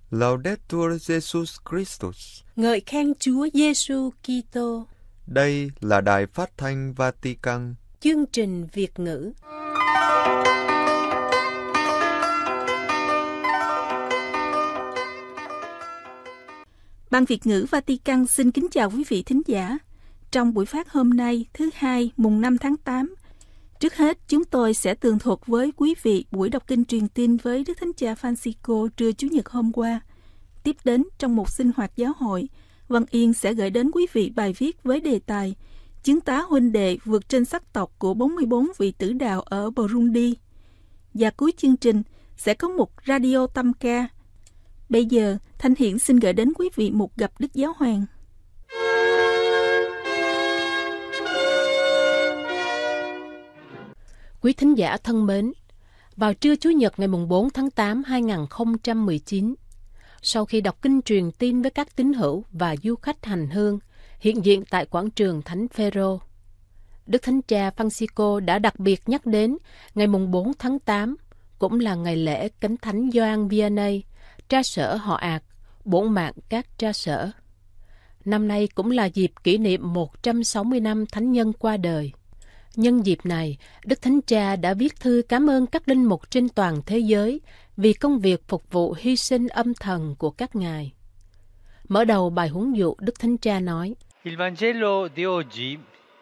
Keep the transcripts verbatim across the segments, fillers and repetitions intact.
Laudetur Jesus Christus. Ngợi khen Chúa Giêsu Kitô. Đây là Đài Phát thanh Vatican. Chương trình Việt ngữ. Ban Việt ngữ Vatican xin kính chào quý vị thính giả. Trong buổi phát hôm nay, thứ hai, mùng năm tháng tám, trước hết chúng tôi sẽ tường thuật với quý vị buổi đọc kinh truyền tin với Đức Thánh Cha Francisco trưa Chủ nhật hôm qua. Tiếp đến trong một sinh hoạt giáo hội, Văn Yên sẽ gửi đến quý vị bài viết với đề tài Chứng tá huynh đệ vượt trên sắc tộc của bốn mươi bốn vị tử đạo ở Burundi. Và cuối chương trình sẽ có một radio tâm ca. Bây giờ, Thanh Hiển xin gửi đến quý vị một gặp Đức Giáo Hoàng. Quý thính giả thân mến, vào trưa Chủ nhật ngày bốn tháng tám năm hai nghìn không trăm mười chín, sau khi đọc kinh truyền tin với các tín hữu và du khách hành hương hiện diện tại quảng trường Thánh Phêrô, Đức Thánh Cha Francisco đã đặc biệt nhắc đến ngày bốn tháng tám, cũng là ngày lễ Cánh Thánh Gioan Vianney, tra sở họ Ạc, bổn mạng các tra sở. Năm nay cũng là dịp kỷ niệm một trăm sáu mươi năm Thánh Nhân qua đời. Nhân dịp này, Đức Thánh Cha đã viết thư cảm ơn các linh mục trên toàn thế giới vì công việc phục vụ hy sinh âm thầm của các ngài. Mở đầu bài huấn dụ, Đức Thánh Cha nói: Il Vangelo di oggi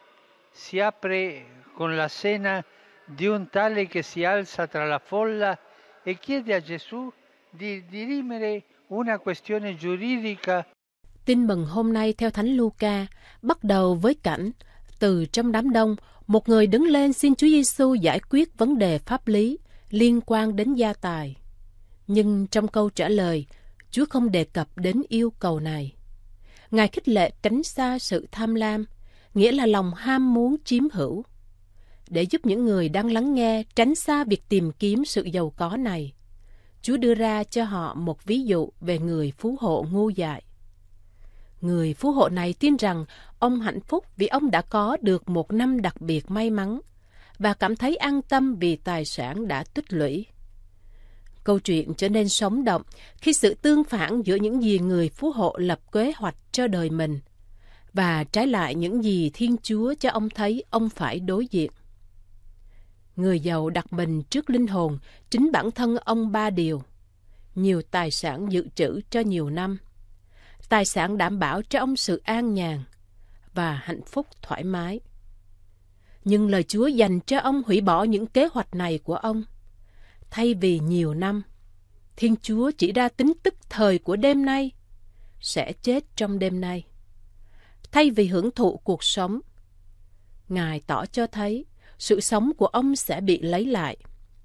si apre con la scena di un tale che si alza tra la folla e chiede a Gesù di dirimere una questione giuridica. Tin mừng hôm nay theo Thánh Luca bắt đầu với cảnh từ trong đám đông, một người đứng lên xin Chúa Giêsu giải quyết vấn đề pháp lý liên quan đến gia tài. Nhưng trong câu trả lời, Chúa không đề cập đến yêu cầu này. Ngài khích lệ tránh xa sự tham lam, nghĩa là lòng ham muốn chiếm hữu. Để giúp những người đang lắng nghe tránh xa việc tìm kiếm sự giàu có này, Chúa đưa ra cho họ một ví dụ về người phú hộ ngu dại. Người phú hộ này tin rằng ông hạnh phúc vì ông đã có được một năm đặc biệt may mắn và cảm thấy an tâm vì tài sản đã tích lũy. Câu chuyện trở nên sống động khi sự tương phản giữa những gì người phú hộ lập kế hoạch cho đời mình và trái lại những gì Thiên Chúa cho ông thấy ông phải đối diện. Người giàu đặt mình trước linh hồn chính bản thân ông ba điều: nhiều tài sản dự trữ cho nhiều năm, tài sản đảm bảo cho ông sự an nhàn và hạnh phúc thoải mái. Nhưng lời Chúa dành cho ông hủy bỏ những kế hoạch này của ông. Thay vì nhiều năm, Thiên Chúa chỉ ra tính tức thời của đêm nay, sẽ chết trong đêm nay. Thay vì hưởng thụ cuộc sống, Ngài tỏ cho thấy sự sống của ông sẽ bị lấy lại,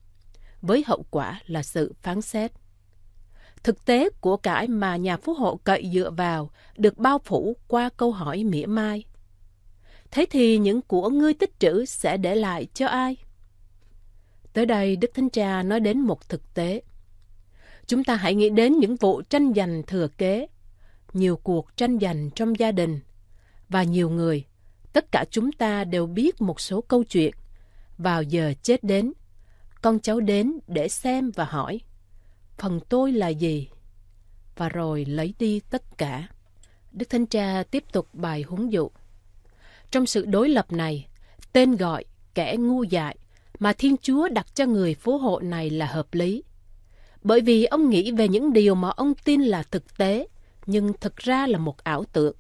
với hậu quả là sự phán xét. Thực tế của cải mà nhà phú hộ cậy dựa vào được bao phủ qua câu hỏi mỉa mai: thế thì những của ngươi tích trữ sẽ để lại cho ai? Tới đây Đức Thánh Cha nói đến một thực tế. Chúng ta hãy nghĩ đến những vụ tranh giành thừa kế, nhiều cuộc tranh giành trong gia đình, và nhiều người, tất cả chúng ta đều biết một số câu chuyện. Vào giờ chết đến, con cháu đến để xem và hỏi: phần tôi là gì? Và rồi lấy đi tất cả. Đức Thánh Cha tiếp tục bài huấn dụ. Trong sự đối lập này, tên gọi kẻ ngu dại mà Thiên Chúa đặt cho người phú hộ này là hợp lý. Bởi vì ông nghĩ về những điều mà ông tin là thực tế, nhưng thực ra là một ảo tượng.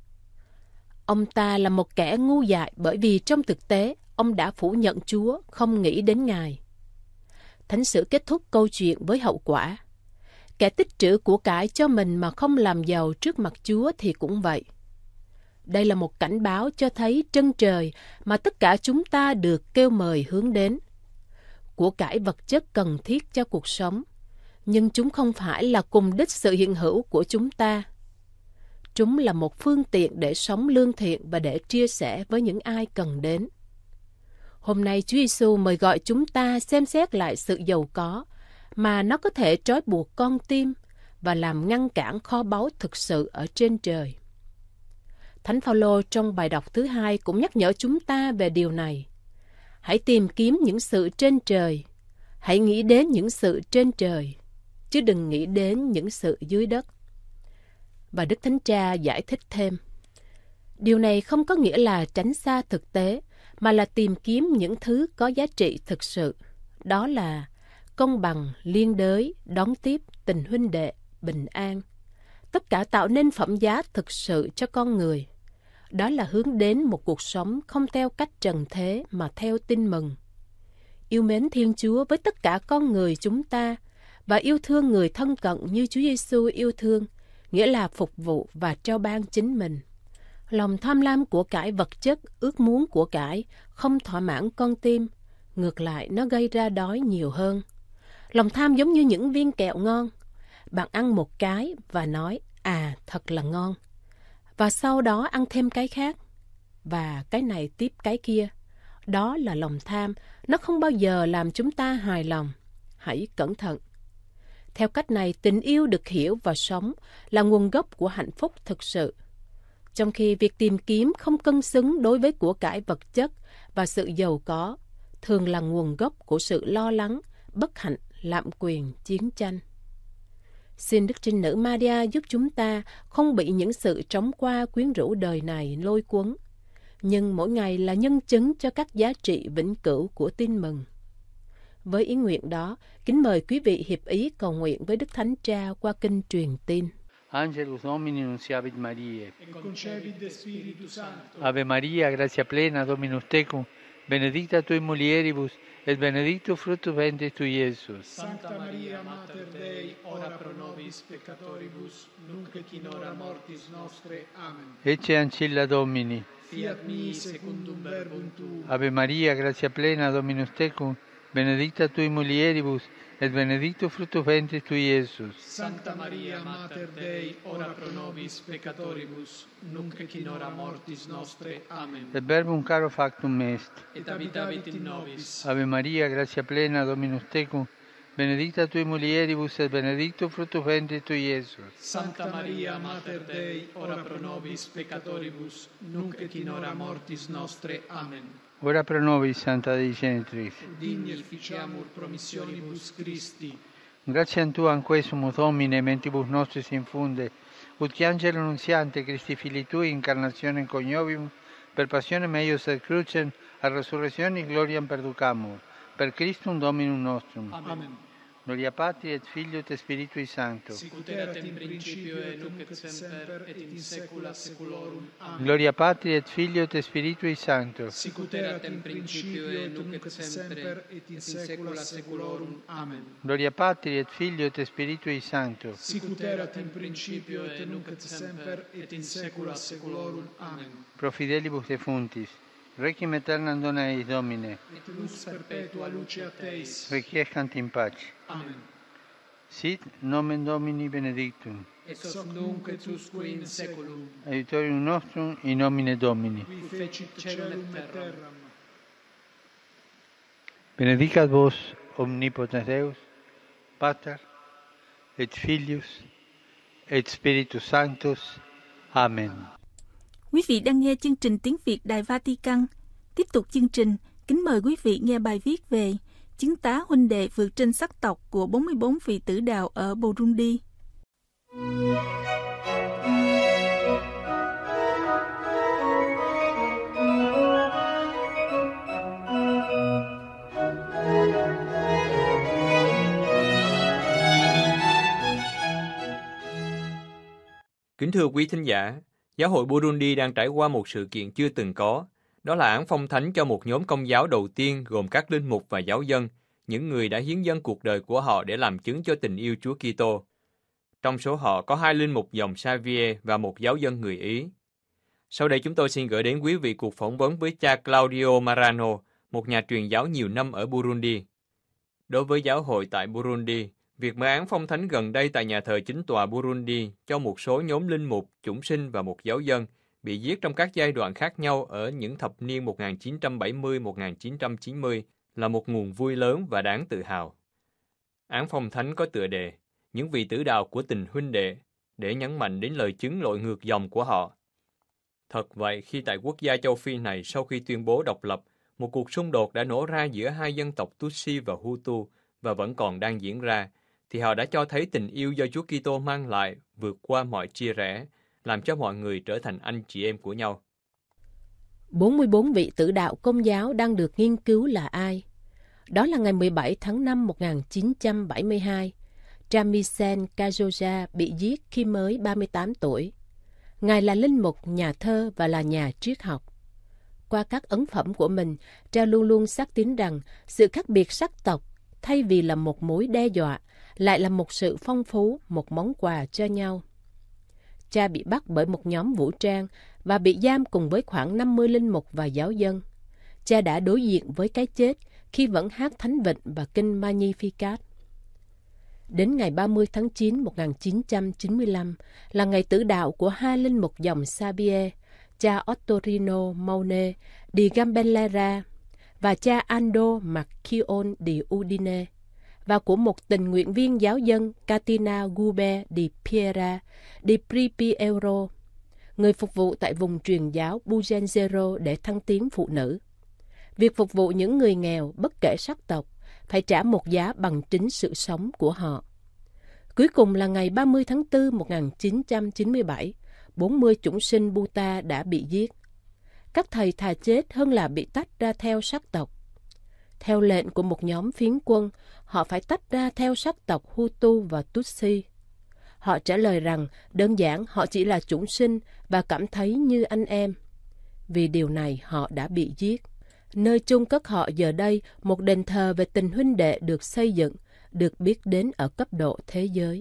Ông ta là một kẻ ngu dại bởi vì trong thực tế, ông đã phủ nhận Chúa, không nghĩ đến Ngài. Thánh sử kết thúc câu chuyện với hậu quả. Kẻ tích trữ của cải cho mình mà không làm giàu trước mặt Chúa thì cũng vậy. Đây là một cảnh báo cho thấy trân trời mà tất cả chúng ta được kêu mời hướng đến. Của cải vật chất cần thiết cho cuộc sống, nhưng chúng không phải là cùng đích sự hiện hữu của chúng ta. Chúng là một phương tiện để sống lương thiện và để chia sẻ với những ai cần đến. Hôm nay Chúa Giêsu mời gọi chúng ta xem xét lại sự giàu có mà nó có thể trói buộc con tim và làm ngăn cản kho báu thực sự ở trên trời. Thánh Phaolô trong bài đọc thứ hai cũng nhắc nhở chúng ta về điều này. Hãy tìm kiếm những sự trên trời, hãy nghĩ đến những sự trên trời, chứ chứ đừng nghĩ đến những sự dưới đất. Và Đức Thánh Cha giải thích thêm, điều này không có nghĩa là tránh xa thực tế, mà là tìm kiếm những thứ có giá trị thực sự. Đó là công bằng, liên đới, đón tiếp, tình huynh đệ, bình an. Tất cả tạo nên phẩm giá thực sự cho con người. Đó là hướng đến một cuộc sống không theo cách trần thế mà theo tin mừng. Yêu mến Thiên Chúa với tất cả con người chúng ta và yêu thương người thân cận như Chúa Giêsu yêu thương, nghĩa là phục vụ và trao ban chính mình. Lòng tham lam của cải vật chất, ước muốn của cải không thỏa mãn con tim, ngược lại nó gây ra đói nhiều hơn. Lòng tham giống như những viên kẹo ngon. Bạn ăn một cái và nói, à, thật là ngon. Và sau đó ăn thêm cái khác. Và cái này tiếp cái kia. Đó là lòng tham, nó không bao giờ làm chúng ta hài lòng. Hãy cẩn thận. Theo cách này, tình yêu được hiểu và sống là nguồn gốc của hạnh phúc thực sự. Trong khi việc tìm kiếm không cân xứng đối với của cải vật chất và sự giàu có, thường là nguồn gốc của sự lo lắng, bất hạnh, lạm quyền, chiến tranh. Xin Đức Trinh Nữ Maria giúp chúng ta không bị những sự trống qua quyến rũ đời này lôi cuốn, nhưng mỗi ngày là nhân chứng cho các giá trị vĩnh cửu của tin mừng. Với ý nguyện đó, kính mời quý vị hiệp ý cầu nguyện với Đức Thánh Cha qua kinh truyền tin. Angelus Domini nunciavit Mariae. Et concepit de Spiritu Sancto. Ave Maria, gratia plena, Dominus tecum, benedicta tui mulieribus, et benedictus fructus ventris tui, Iesus. Sancta Maria, Mater Dei, ora pro nobis peccatoribus, nunc et in hora mortis nostre. Amen. Ecce ancilla Domini. Fiat mi secundum verbum tuum. Ave Maria, gratia plena, Dominus tecum, benedicta tui mulieribus, et benedictus fructus ventris tui, Iesus. Sancta Maria, Mater Dei, ora pro nobis peccatoribus, nunc et in hora mortis nostre. Amen. Et verbum caro factum est. Et habitavit in nobis. Ave Maria, gratia plena, Dominus tecum, benedicta tui mulieribus, et benedictus fructus ventris tui, Iesus. Sancta Maria, Mater Dei, ora pro nobis peccatoribus, nunc et in hora mortis nostre. Amen. Ora pro nobis, Santa Dei Genitrix. Digni efficiamur promissionibus Christi. Gratiam Tuam quesumus Domine, mentibus nostris infunde, ut angelo nuntiante Christi Filii Tui, incarnationem coniovimus, per passionem eius et crucem, a resurrectionis gloriam perducamur. Per Christum Dominum nostrum. Amen. Gloria Patri et Filio et Spiritui Sancto. Sicut erat in principio et nunc et semper et in saecula saeculorum. Amen. Gloria Patri et Filio et Spiritui Sancto. Sicut erat in principio et nunc et semper et in saecula saeculorum. Amen. Gloria Patri et Filio et Spiritui Sancto. Sicut erat in principio et nunc et semper et in saecula saeculorum. Amen. Pro fidelibus defuntis. Requiem aeternam dona eis Domine. Et lux perpetua luce a Teis. Requiescant in pace. Amen. Sit nomen Domini benedictum. Et hoc nunc et usque in saeculum. Aiutorium nostrum in nomine Domini. Qui fecit caelum et terram. Benedicat vos omnipotens Deus, Pater et Filius et Spiritus Sanctus. Amen. Quý vị đang nghe chương trình tiếng Việt Đài Vatican. Tiếp tục chương trình, kính mời quý vị nghe bài viết về chứng tá huynh đệ vượt trên sắc tộc của bốn mươi bốn vị tử đạo ở Burundi. Kính thưa quý thính giả, Giáo hội Burundi đang trải qua một sự kiện chưa từng có. Đó là án phong thánh cho một nhóm công giáo đầu tiên gồm các linh mục và giáo dân, những người đã hiến dâng cuộc đời của họ để làm chứng cho tình yêu Chúa Kitô. Trong số họ có hai linh mục dòng Xavier và một giáo dân người Ý. Sau đây chúng tôi xin gửi đến quý vị cuộc phỏng vấn với cha Claudio Marano, một nhà truyền giáo nhiều năm ở Burundi. Đối với giáo hội tại Burundi, việc mở án phong thánh gần đây tại nhà thờ chính tòa Burundi cho một số nhóm linh mục, chủng sinh và một giáo dân bị giết trong các giai đoạn khác nhau ở những thập niên một nghìn chín trăm bảy mươi đến một nghìn chín trăm chín mươi là một nguồn vui lớn và đáng tự hào. Án phong thánh có tựa đề Những vị tử đạo của tình huynh đệ để nhấn mạnh đến lời chứng lội ngược dòng của họ. Thật vậy, khi tại quốc gia châu Phi này sau khi tuyên bố độc lập, một cuộc xung đột đã nổ ra giữa hai dân tộc Tutsi và Hutu và vẫn còn đang diễn ra, thì họ đã cho thấy tình yêu do Chúa Kitô mang lại vượt qua mọi chia rẽ, làm cho mọi người trở thành anh chị em của nhau. bốn mươi bốn vị tử đạo Công giáo đang được nghiên cứu là ai? Đó là ngày mười bảy tháng năm một nghìn chín trăm bảy mươi hai, Jean-Michel Cajoja bị giết khi mới ba mươi tám tuổi. Ngài là linh mục, nhà thơ và là nhà triết học. Qua các ấn phẩm của mình, cha luôn luôn xác tín rằng sự khác biệt sắc tộc, thay vì là một mối đe dọa, lại là một sự phong phú, một món quà cho nhau. Cha bị bắt bởi một nhóm vũ trang và bị giam cùng với khoảng năm mươi linh mục và giáo dân. Cha đã đối diện với cái chết khi vẫn hát Thánh Vịnh và kinh Magnificat. Đến ngày ba mươi tháng chín một nghìn chín trăm chín mươi lăm là ngày tử đạo của hai linh mục dòng Xavier, cha Ottorino Maune di Gambellera và cha Ando Marchion di Udine, và của một tình nguyện viên giáo dân Catina Gube di Piera di Pripiero, người phục vụ tại vùng truyền giáo Bugenzero để thăng tiến phụ nữ. Việc phục vụ những người nghèo bất kể sắc tộc phải trả một giá bằng chính sự sống của họ. Cuối cùng là ngày ba mươi tháng tư một nghìn chín trăm chín mươi bảy, bốn mươi chủng sinh Buta đã bị giết. Các thầy thà chết hơn là bị tách ra theo sắc tộc. Theo lệnh của một nhóm phiến quân, họ phải tách ra theo sắc tộc Hutu và Tutsi. Họ trả lời rằng đơn giản họ chỉ là chủng sinh và cảm thấy như anh em. Vì điều này họ đã bị giết. Nơi chôn cất họ giờ đây, một đền thờ về tình huynh đệ được xây dựng, được biết đến ở cấp độ thế giới.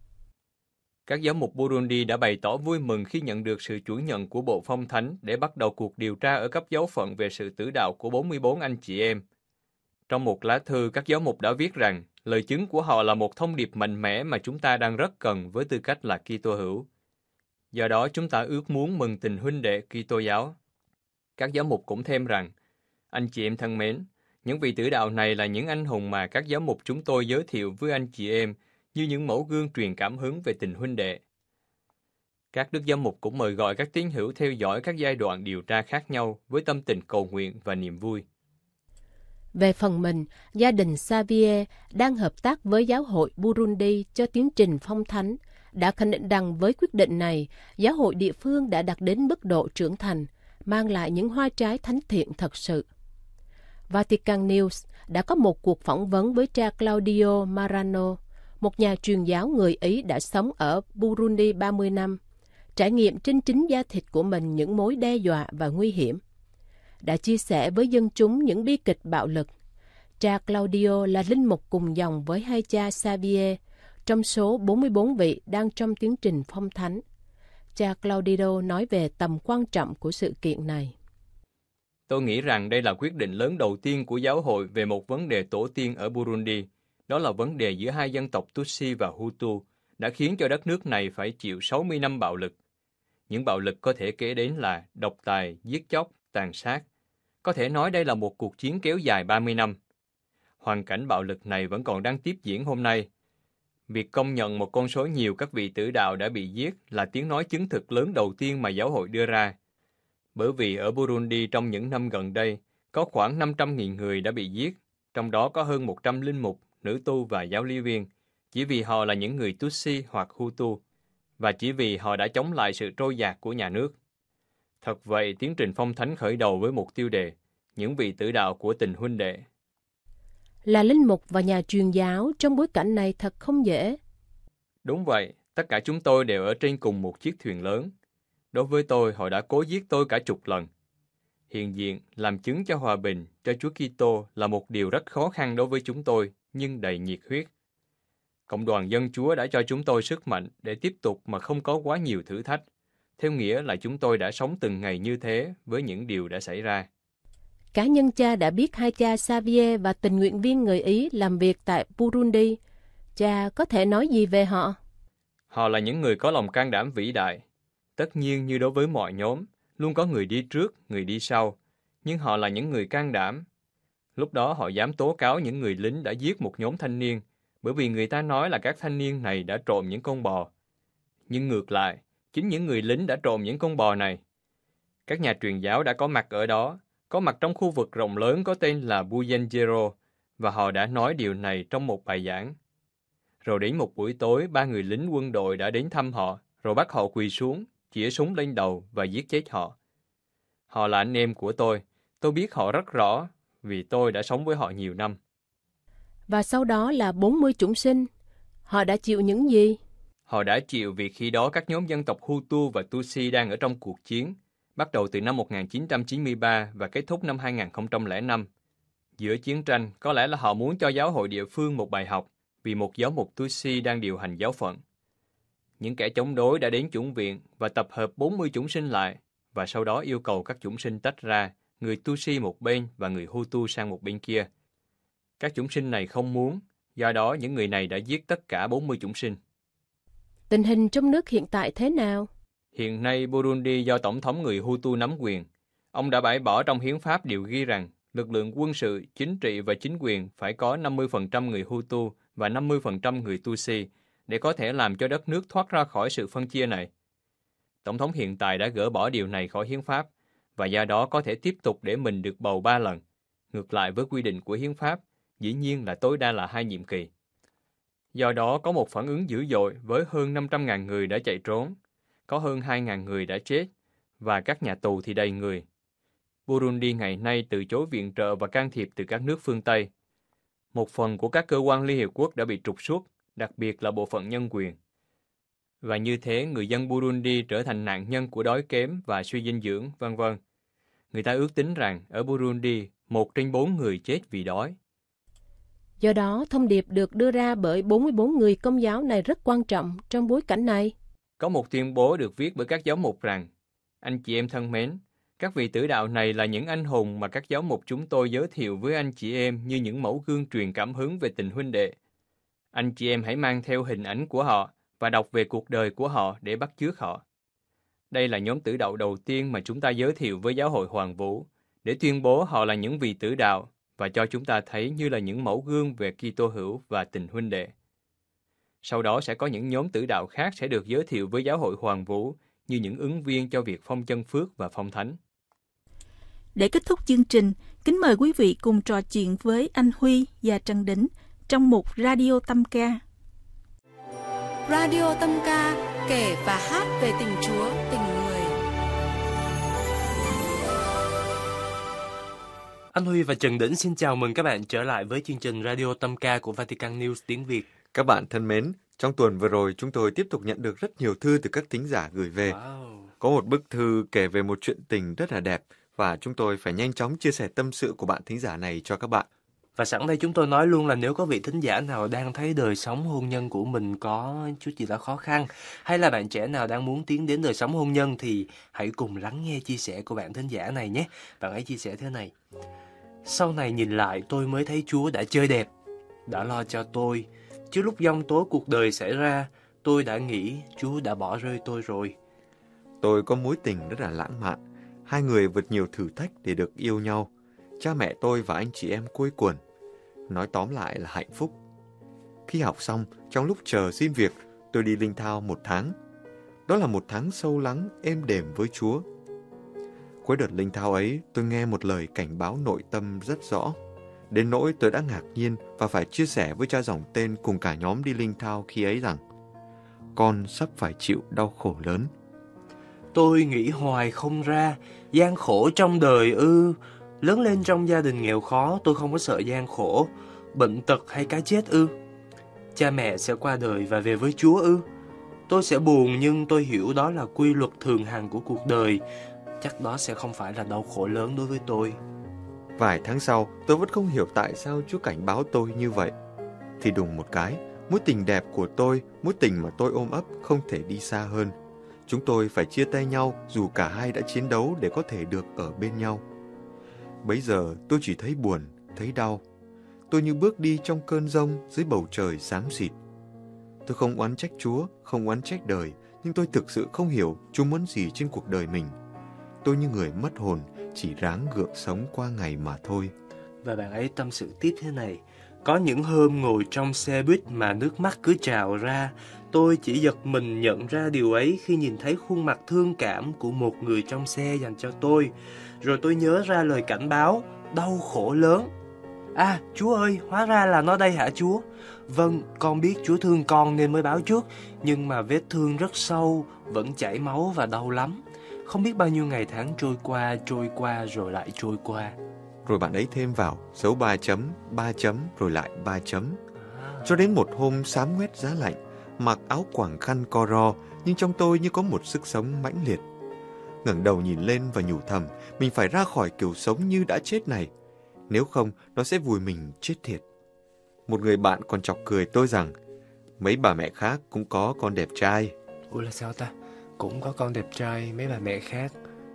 Các giám mục Burundi đã bày tỏ vui mừng khi nhận được sự chủ nhận của Bộ Phong Thánh để bắt đầu cuộc điều tra ở cấp giáo phận về sự tử đạo của bốn mươi bốn anh chị em. Trong một lá thư, các giáo mục đã viết rằng lời chứng của họ là một thông điệp mạnh mẽ mà chúng ta đang rất cần với tư cách là Kitô hữu. Do đó, chúng ta ước muốn mừng tình huynh đệ Kitô giáo. Các giáo mục cũng thêm rằng, anh chị em thân mến, những vị tử đạo này là những anh hùng mà các giáo mục chúng tôi giới thiệu với anh chị em như những mẫu gương truyền cảm hứng về tình huynh đệ. Các đức giám mục cũng mời gọi các tín hữu theo dõi các giai đoạn điều tra khác nhau với tâm tình cầu nguyện và niềm vui. Về phần mình, gia đình Xavier đang hợp tác với giáo hội Burundi cho tiến trình phong thánh, đã khẳng định rằng với quyết định này, giáo hội địa phương đã đạt đến mức độ trưởng thành, mang lại những hoa trái thánh thiện thật sự. Vatican News đã có một cuộc phỏng vấn với cha Claudio Marano, một nhà truyền giáo người Ý đã sống ở Burundi ba mươi năm, trải nghiệm trên chính da thịt của mình những mối đe dọa và nguy hiểm. Đã chia sẻ với dân chúng những bi kịch bạo lực. Cha Claudio là linh mục cùng dòng với hai cha Xavier, trong số bốn mươi bốn vị đang trong tiến trình phong thánh. Cha Claudio nói về tầm quan trọng của sự kiện này. Tôi nghĩ rằng đây là quyết định lớn đầu tiên của giáo hội về một vấn đề tổ tiên ở Burundi. Đó là vấn đề giữa hai dân tộc Tutsi và Hutu đã khiến cho đất nước này phải chịu sáu mươi năm bạo lực. Những bạo lực có thể kể đến là độc tài, giết chóc, tàn sát. Có thể nói đây là một cuộc chiến kéo dài ba mươi năm. Hoàn cảnh bạo lực này vẫn còn đang tiếp diễn hôm nay. Việc công nhận một con số nhiều các vị tử đạo đã bị giết là tiếng nói chứng thực lớn đầu tiên mà giáo hội đưa ra. Bởi vì ở Burundi trong những năm gần đây, có khoảng năm trăm nghìn người đã bị giết, trong đó có hơn một trăm linh mục, nữ tu và giáo lý viên, chỉ vì họ là những người Tutsi hoặc Hutu, và chỉ vì họ đã chống lại sự trôi dạt của nhà nước. Thật vậy, tiến trình phong thánh khởi đầu với một tiêu đề, những vị tử đạo của tình huynh đệ. Là linh mục và nhà truyền giáo trong bối cảnh này thật không dễ. Đúng vậy, tất cả chúng tôi đều ở trên cùng một chiếc thuyền lớn. Đối với tôi, họ đã cố giết tôi cả chục lần. Hiện diện, làm chứng cho hòa bình, cho Chúa Kitô là một điều rất khó khăn đối với chúng tôi, nhưng đầy nhiệt huyết. Cộng đoàn dân Chúa đã cho chúng tôi sức mạnh để tiếp tục mà không có quá nhiều thử thách, theo nghĩa là chúng tôi đã sống từng ngày như thế với những điều đã xảy ra. Cá nhân cha đã biết hai cha Xavier và tình nguyện viên người Ý làm việc tại Burundi. Cha có thể nói gì về họ? Họ là những người có lòng can đảm vĩ đại. Tất nhiên như đối với mọi nhóm, luôn có người đi trước, người đi sau, nhưng họ là những người can đảm. Lúc đó họ dám tố cáo những người lính đã giết một nhóm thanh niên, bởi vì người ta nói là các thanh niên này đã trộm những con bò. Nhưng ngược lại, chính những người lính đã trộm những con bò này. Các nhà truyền giáo đã có mặt ở đó, có mặt trong khu vực rộng lớn có tên là Bugenzero, và họ đã nói điều này trong một bài giảng. Rồi đến một buổi tối, ba người lính quân đội đã đến thăm họ, rồi bắt họ quỳ xuống, chĩa súng lên đầu và giết chết họ. Họ là anh em của tôi. Tôi biết họ rất rõ, vì tôi đã sống với họ nhiều năm. Và sau đó là bốn mươi chủng sinh. Họ đã chịu những gì? Họ đã chịu việc khi đó các nhóm dân tộc Hutu và Tutsi đang ở trong cuộc chiến, bắt đầu từ năm một nghìn chín trăm chín mươi ba và kết thúc năm hai nghìn không trăm lẻ năm. Giữa chiến tranh, có lẽ là họ muốn cho giáo hội địa phương một bài học, vì một giáo mục Tutsi đang điều hành giáo phận. Những kẻ chống đối đã đến chủng viện và tập hợp bốn mươi chủng sinh lại, và sau đó yêu cầu các chủng sinh tách ra, người Tutsi một bên và người Hutu sang một bên kia. Các chủng sinh này không muốn, do đó những người này đã giết tất cả bốn mươi chủng sinh. Tình hình trong nước hiện tại thế nào? Hiện nay Burundi do Tổng thống người Hutu nắm quyền. Ông đã bãi bỏ trong hiến pháp điều ghi rằng lực lượng quân sự, chính trị và chính quyền phải có năm mươi phần trăm người Hutu và năm mươi phần trăm người Tutsi để có thể làm cho đất nước thoát ra khỏi sự phân chia này. Tổng thống hiện tại đã gỡ bỏ điều này khỏi hiến pháp và do đó có thể tiếp tục để mình được bầu ba lần, ngược lại với quy định của hiến pháp, dĩ nhiên là tối đa là hai nhiệm kỳ. Do đó có một phản ứng dữ dội với hơn năm trăm nghìn người đã chạy trốn, có hơn hai nghìn người đã chết và các nhà tù thì đầy người. Burundi ngày nay từ chối viện trợ và can thiệp từ các nước phương Tây. Một phần của các cơ quan Liên Hiệp Quốc đã bị trục xuất, đặc biệt là bộ phận nhân quyền. Và như thế, người dân Burundi trở thành nạn nhân của đói kém và suy dinh dưỡng, vân vân. Người ta ước tính rằng ở Burundi, một trên bốn người chết vì đói. Do đó, thông điệp được đưa ra bởi bốn mươi bốn người Công giáo này rất quan trọng trong bối cảnh này. Có một tuyên bố được viết bởi các giáo mục rằng, anh chị em thân mến, các vị tử đạo này là những anh hùng mà các giáo mục chúng tôi giới thiệu với anh chị em như những mẫu gương truyền cảm hứng về tình huynh đệ. Anh chị em hãy mang theo hình ảnh của họ và đọc về cuộc đời của họ để bắt chước họ. Đây là nhóm tử đạo đầu tiên mà chúng ta giới thiệu với giáo hội Hoàng Vũ, để tuyên bố họ là những vị tử đạo và cho chúng ta thấy như là những mẫu gương về Kitô hữu và tình huynh đệ. Sau đó sẽ có những nhóm tử đạo khác sẽ được giới thiệu với giáo hội Hoàng Vũ như những ứng viên cho việc phong chân phước và phong thánh. Để kết thúc chương trình, kính mời quý vị cùng trò chuyện với anh Huy và Trần Đỉnh trong mục Radio Tâm Ca. Radio Tâm Ca, kể và hát về tình Chúa, tình người. Anh Huy và Trần Đỉnh xin chào mừng các bạn trở lại với chương trình Radio Tâm Ca của Vatican News tiếng Việt. Các bạn thân mến, trong tuần vừa rồi chúng tôi tiếp tục nhận được rất nhiều thư từ các thính giả gửi về. Wow. Có một bức thư kể về một chuyện tình rất là đẹp và chúng tôi phải nhanh chóng chia sẻ tâm sự của bạn thính giả này cho các bạn. Và sẵn đây chúng tôi nói luôn là nếu có vị thính giả nào đang thấy đời sống hôn nhân của mình có chút gì đó khó khăn, hay là bạn trẻ nào đang muốn tiến đến đời sống hôn nhân thì hãy cùng lắng nghe chia sẻ của bạn thính giả này nhé. Bạn ấy chia sẻ thế này: sau này nhìn lại tôi mới thấy Chúa đã chơi đẹp, đã lo cho tôi. Chứ lúc giông tố cuộc đời xảy ra, tôi đã nghĩ Chúa đã bỏ rơi tôi rồi. Tôi có mối tình rất là lãng mạn. Hai người vượt nhiều thử thách để được yêu nhau. Cha mẹ tôi và anh chị em quây quần. Nói tóm lại là hạnh phúc. Khi học xong, trong lúc chờ xin việc, tôi đi linh thao một tháng. Đó là một tháng sâu lắng, êm đềm với Chúa. Cuối đợt linh thao ấy, tôi nghe một lời cảnh báo nội tâm rất rõ. Đến nỗi tôi đã ngạc nhiên và phải chia sẻ với cha dòng tên cùng cả nhóm đi linh thao khi ấy rằng con sắp phải chịu đau khổ lớn. Tôi nghĩ hoài không ra, gian khổ trong đời ư. Lớn lên trong gia đình nghèo khó, tôi không có sợ gian khổ, bệnh tật hay cái chết ư. Cha mẹ sẽ qua đời và về với Chúa ư. Tôi sẽ buồn nhưng tôi hiểu đó là quy luật thường hằng của cuộc đời. Chắc đó sẽ không phải là đau khổ lớn đối với tôi. Vài tháng sau, tôi vẫn không hiểu tại sao Chúa cảnh báo tôi như vậy. Thì đùng một cái, mối tình đẹp của tôi, mối tình mà tôi ôm ấp không thể đi xa hơn. Chúng tôi phải chia tay nhau dù cả hai đã chiến đấu để có thể được ở bên nhau. Bấy giờ tôi chỉ thấy buồn, thấy đau. Tôi như bước đi trong cơn giông dưới bầu trời xám xịt. Tôi không oán trách Chúa, không oán trách đời, nhưng tôi thực sự không hiểu Chúa muốn gì trên cuộc đời mình. Tôi như người mất hồn, chỉ ráng gượng sống qua ngày mà thôi. Và bạn ấy tâm sự tiếp thế này: có những hôm ngồi trong xe buýt mà nước mắt cứ trào ra. Tôi chỉ giật mình nhận ra điều ấy khi nhìn thấy khuôn mặt thương cảm của một người trong xe dành cho tôi. Rồi tôi nhớ ra lời cảnh báo, đau khổ lớn. À, Chúa ơi, hóa ra là nó đây hả Chúa? Vâng, con biết Chúa thương con nên mới báo trước, nhưng mà vết thương rất sâu, vẫn chảy máu và đau lắm. Không biết bao nhiêu ngày tháng trôi qua, trôi qua rồi lại trôi qua. Rồi bạn ấy thêm vào dấu ba chấm, ba chấm rồi lại ba chấm. Cho đến một hôm xám ngoét giá lạnh, mặc áo quàng khăn co ro, nhưng trong tôi như có một sức sống mãnh liệt. Ngẩng đầu nhìn lên và nhủ thầm, mình phải ra khỏi kiểu sống như đã chết này. Nếu không, nó sẽ vùi mình chết thiệt. Một người bạn còn chọc cười tôi rằng, mấy bà mẹ khác cũng có con đẹp trai. Ủa là sao ta? Cũng có con đẹp trai, mấy bà mẹ khác.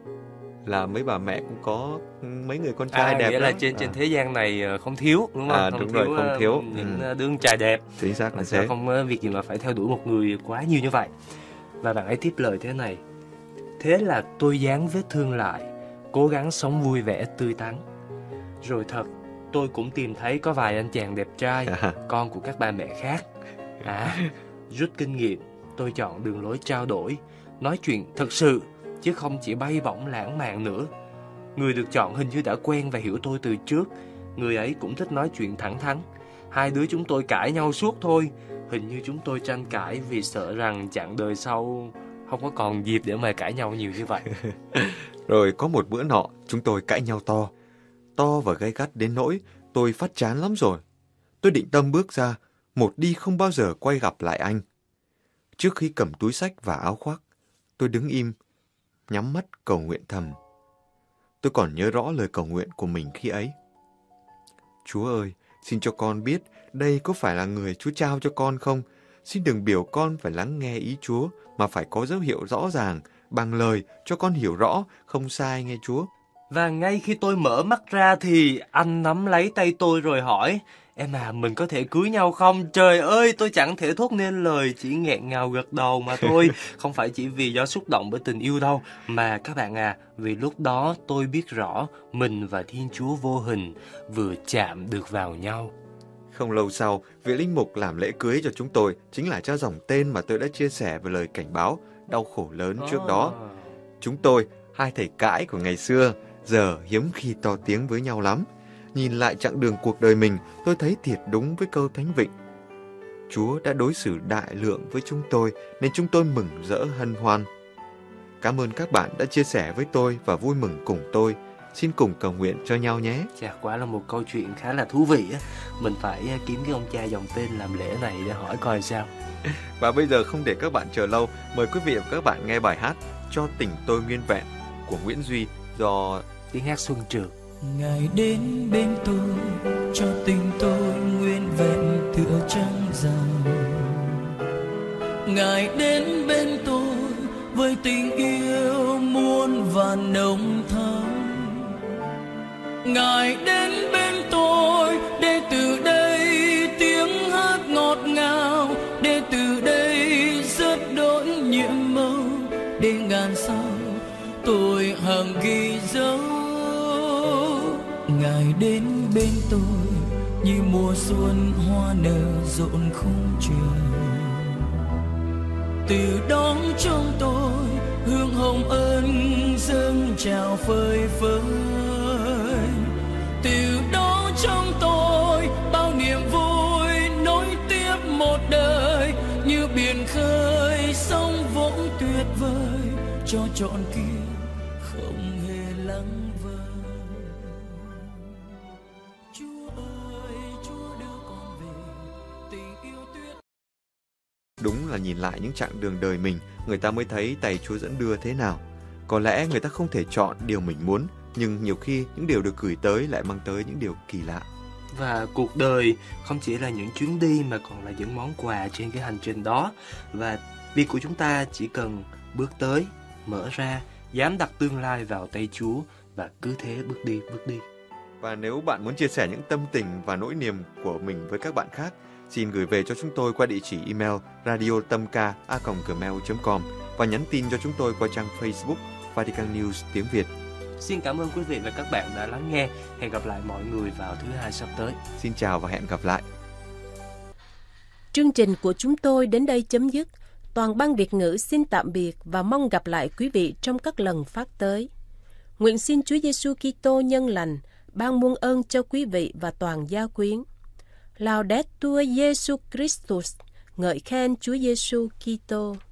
Là mấy bà mẹ cũng có mấy người con trai à, đẹp nghĩa lắm. là trên trên à. thế gian này không thiếu, đúng không? À, không đúng thiếu, rồi, không thiếu những ừ. đứa con trai đẹp. Chính xác là sẽ thế. không việc gì mà phải theo đuổi một người quá nhiều như vậy. Và bạn ấy tiếp lời thế này: thế là tôi dán vết thương lại, cố gắng sống vui vẻ tươi tắn. Rồi thật, tôi cũng tìm thấy có vài anh chàng đẹp trai, à. con của các bà mẹ khác. À, rút kinh nghiệm, tôi chọn đường lối trao đổi, nói chuyện thật sự, chứ không chỉ bay bổng lãng mạn nữa. Người được chọn hình như đã quen và hiểu tôi từ trước. Người ấy cũng thích nói chuyện thẳng thắn. Hai đứa chúng tôi cãi nhau suốt thôi. Hình như chúng tôi tranh cãi vì sợ rằng chặng đời sau không có còn dịp để mà cãi nhau nhiều như vậy. Rồi có một bữa nọ, chúng tôi cãi nhau to. To và gay gắt đến nỗi tôi phát chán lắm rồi. Tôi định tâm bước ra, một đi không bao giờ quay gặp lại anh. Trước khi cầm túi xách và áo khoác, tôi đứng im, nhắm mắt cầu nguyện thầm. Tôi còn nhớ rõ lời cầu nguyện của mình khi ấy. Chúa ơi, xin cho con biết đây có phải là người Chúa trao cho con không? Xin đừng biểu con phải lắng nghe ý Chúa, mà phải có dấu hiệu rõ ràng, bằng lời cho con hiểu rõ, không sai nghe Chúa. Và ngay khi tôi mở mắt ra thì anh nắm lấy tay tôi rồi hỏi: em à, mình có thể cưới nhau không? Trời ơi, tôi chẳng thể thốt nên lời, chỉ nghẹn ngào gật đầu mà thôi. Không phải chỉ vì do xúc động bởi tình yêu đâu, mà các bạn à, vì lúc đó tôi biết rõ mình và Thiên Chúa vô hình vừa chạm được vào nhau. Không lâu sau, vị linh mục làm lễ cưới cho chúng tôi chính là cha dòng tên mà tôi đã chia sẻ về lời cảnh báo đau khổ lớn trước đó. Chúng tôi, hai thầy cãi của ngày xưa, giờ hiếm khi to tiếng với nhau lắm. Nhìn lại chặng đường cuộc đời mình, tôi thấy thiệt đúng với câu Thánh Vịnh. Chúa đã đối xử đại lượng với chúng tôi, nên chúng tôi mừng rỡ hân hoan. Cảm ơn các bạn đã chia sẻ với tôi và vui mừng cùng tôi. Xin cùng cầu nguyện cho nhau nhé. Chà, quả là một câu chuyện khá là thú vị á. Mình phải kiếm cái ông cha dòng tên làm lễ này để hỏi coi sao. Và bây giờ không để các bạn chờ lâu, mời quý vị và các bạn nghe bài hát Cho tình tôi nguyên vẹn của Nguyễn Duy do tiếng hát Xuân Trường. Ngài đến bên tôi, cho tình tôi nguyên vẹn tựa trăng rằm. Ngài đến bên tôi với tình yêu muôn vàn nồng thắm. Ngài đến bên tôi để từ đây tiếng hát ngọt ngào, để từ đây rất đổi nhiệm màu, để ngàn sau tôi hằng ghi dấu. Ngài đến bên tôi như mùa xuân hoa nở rộn khung trời. Từ đó trong tôi hương hồng ân dâng trào phơi phới. Từ đó trong tôi bao niềm vui nối tiếp một đời, như biển khơi sóng vỗ tuyệt vời, cho trọn kia không hề lắng vơi. Chúa ơi, Chúa đưa con về tình yêu tuyệt. Đúng là nhìn lại những chặng đường đời mình, người ta mới thấy tay Chúa dẫn đưa thế nào. Có lẽ người ta không thể chọn điều mình muốn, nhưng nhiều khi những điều được gửi tới lại mang tới những điều kỳ lạ. Và cuộc đời không chỉ là những chuyến đi mà còn là những món quà trên cái hành trình đó. Và việc của chúng ta chỉ cần bước tới, mở ra, dám đặt tương lai vào tay Chúa và cứ thế bước đi, bước đi. Và nếu bạn muốn chia sẻ những tâm tình và nỗi niềm của mình với các bạn khác, xin gửi về cho chúng tôi qua địa chỉ email radio tâm ca a còng gmail chấm com và nhắn tin cho chúng tôi qua trang Facebook Vatican News tiếng Việt. Xin cảm ơn quý vị và các bạn đã lắng nghe. Hẹn gặp lại mọi người vào thứ hai sắp tới. Xin chào và hẹn gặp lại. Chương trình của chúng tôi đến đây chấm dứt. Toàn ban Việt ngữ xin tạm biệt và mong gặp lại quý vị trong các lần phát tới. Nguyện xin Chúa Giêsu Kitô nhân lành ban muôn ơn cho quý vị và toàn gia quyến. Laudetur Jesus Christus, ngợi khen Chúa Giêsu Kitô.